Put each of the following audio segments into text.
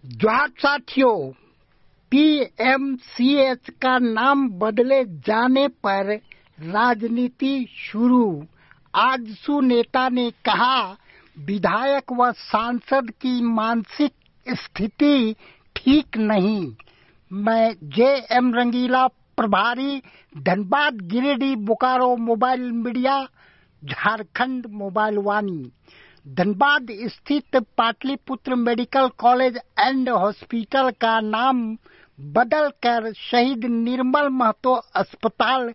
जोहार साथियों, पीएमसीएच का नाम बदले जाने पर राजनीति शुरू। आजसू नेता ने कहा, विधायक व सांसद की मानसिक स्थिति ठीक नहीं। मैं जे.एम. रंगीला, प्रभारी Dhanbad, Giridih, Bokaro mobile media, Jharkhand mobile Vaani. Dhanbad स्थित Pataliputra medical college and hospital का नाम बदलकर शहीद निर्मल महतो अस्पताल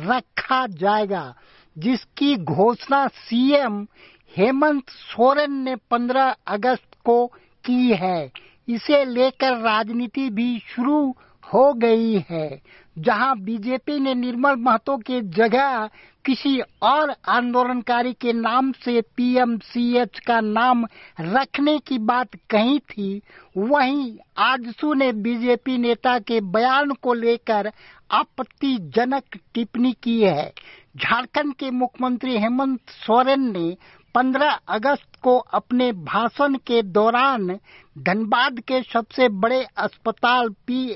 रखा जाएगा, जिसकी घोषणा सीएम हेमंत सोरेन ने 15 अगस्त को की है। इसे लेकर राजनीति भी शुरू हो गई है, जहां बीजेपी ने निर्मल महतो के जगह किसी और आंदोलनकारी के नाम से पीएमसीएच का नाम रखने की बात कही थी, वहीं आजसू ने बीजेपी नेता के बयान को लेकर आपत्तिजनक टिप्पणी की है। झारखंड के मुख्यमंत्री हेमंत सोरेन ने 15 अगस्त को अपने भाषण के दौरान धनबाद के सबसे बड़े अस्पताल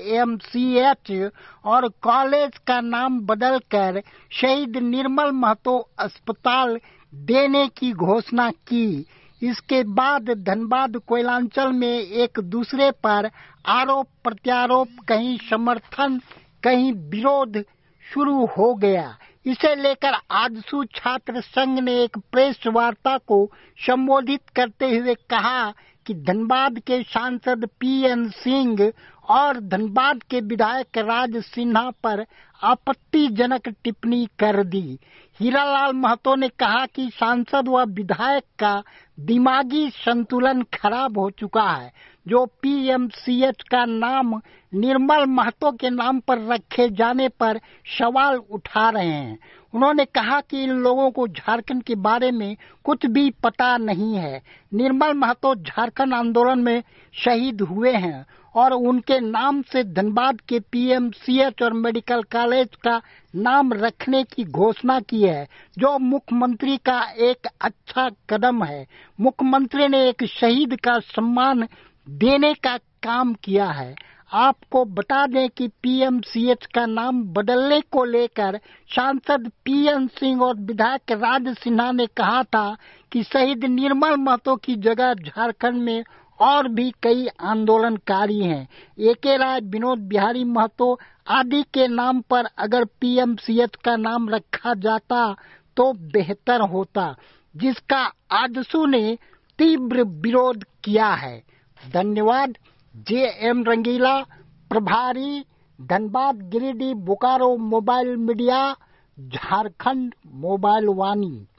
पीएमसीएच और कॉलेज का नाम बदलकर शहीद निर्मल महतो अस्पताल देने की घोषणा की। इसके बाद धनबाद कोयलांचल में एक दूसरे पर आरोप प्रत्यारोप, कहीं समर्थन कहीं विरोध शुरू हो गया। इसे लेकर आजसू छात्र संघ ने एक प्रेस वार्ता को संबोधित करते हुए कहा कि धनबाद के सांसद पीएन सिंह और धनबाद के विधायक राज सिन्हा पर आपत्तिजनक टिप्पणी कर दी। हीरालाल महतो ने कहा कि सांसद व विधायक का दिमागी संतुलन खराब हो चुका है, जो पीएमसीएच का नाम निर्मल महतो के नाम पर रखे जाने पर सवाल उठा रहे हैं। उन्होंने कहा कि इन लोगों को झारखंड के बारे में कुछ भी पता नहीं है। निर्मल महतो झारखंड आंदोलन में शहीद हुए हैं और उनके नाम से धनबाद के पीएमसीएच और मेडिकल कॉलेज का नाम रखने की घोषणा की है, जो मुख्यमंत्री का एक अच्छा कदम है। मुख्यमंत्री ने एक शहीद का सम्मान देने का काम किया है। आपको बता दें कि पीएमसीएच का नाम बदलने को लेकर सांसद पीएन सिंह और विधायक राज सिन्हा ने कहा था कि शहीद निर्मल महतो की जगह झारखंड में और भी कई आंदोलनकारी हैं। एके राय, विनोद बिहारी महतो आदि के नाम पर अगर पीएमसीएच का नाम रखा जाता तो बेहतर होता, जिसका आजसू ने तीव्र विरोध किया है। धन्यवाद। जे.एम. रंगीला, प्रभारी Dhanbad, Giridih, Bokaro mobile media, Jharkhand mobile वाणी।